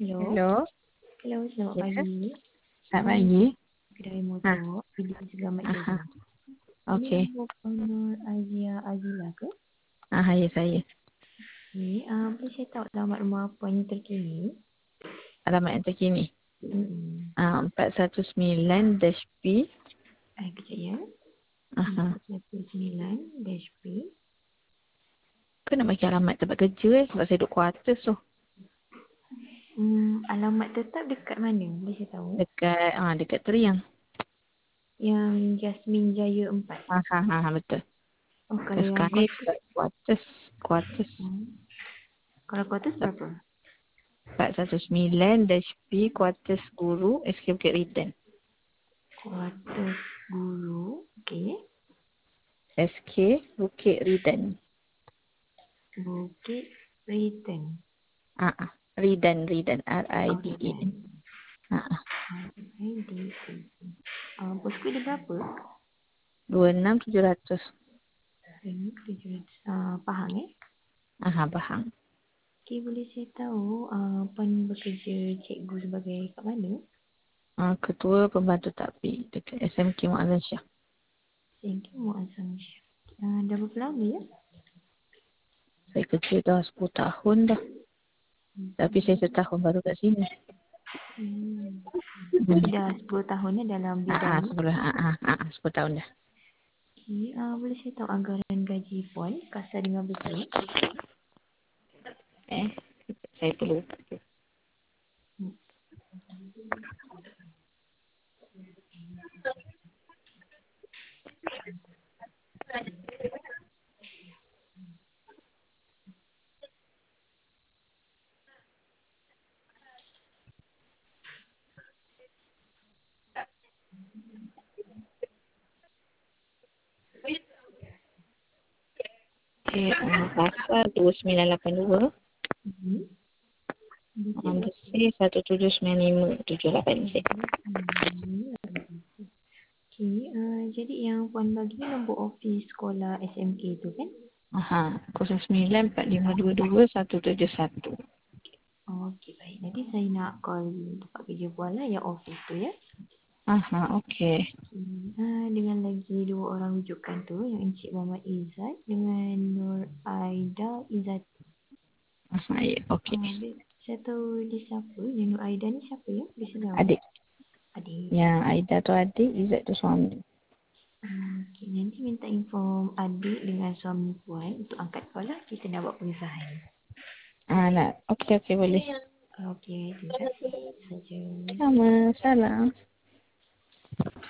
Hello. Hello, Hello, selamat ya, pagi. selamat Ini pagi. kedai Ah, motor, Bidin Selamat aha, Jaya. Ini okey. nombor owner Azia Azila ke? Ya saya. Okey, boleh saya tahu alamat rumah puan terkini? Alamat yang terkini. Hmm. 419-P. Kejap ya. Aha. 419-P. Kau nak bagi alamat tempat kerja sebab saya duduk quarters tu. Alamat tetap dekat mana? Boleh saya tahu? Dekat Teriang. Yang Jasmine Jaya 4. Betul. Oh, Dan kalau yang sekarang ni quarters, dekat quarters. kalau quarters berapa? 419-P quarters guru SK Bukit Riden. Quarters Guru. Okey. SK Bukit Riden. Bukit Return. Riden. Oh, Return. RIDEN. Posko dia berapa? 26700. Ini 700. Pahang eh? Bahang. Okay, boleh saya tahu Puan bekerja cikgu sebagai kat mana? Ketua Pembantu Takbir dekat SMK Muazzam Syah. Thank you, Muazzam Syah. Dah berapa lama ya? Saya kerja dah 10 tahun dah. Tapi saya setahun baru kat sini. Tapi dah 10 tahun ya dalam bidang ni. Sebelum 10 tahun dah. Okay, boleh saya tahu anggaran gaji Puan kasar dengan besar? Eh, saya perlu. Pasal 2982. Hmm. Betul. Bersih 1795786. Okay, jadi yang Puan bagi nombor office sekolah SMK tu kan? 0945222171. Okey, baik. Nanti saya nak call tempat kerja Puan lah yang office tu ya. Okey. Dengan lagi dua orang rujukan tu, yang Encik Muhammad Izzat dengan Nur Aida Izzat. Ya, okey. Saya tahu dia siapa. Yang Nur Aida ni siapa ya? Bisa tahu? Adik. Adik. Yang Aida tu adik, Izzat tu suami. Okay, nanti minta inform adik dengan suami Puan untuk angkat call lah. Kita nak buat pengesahan. Nak. Okey, boleh. Okey, terima kasih saja. Sama, salam.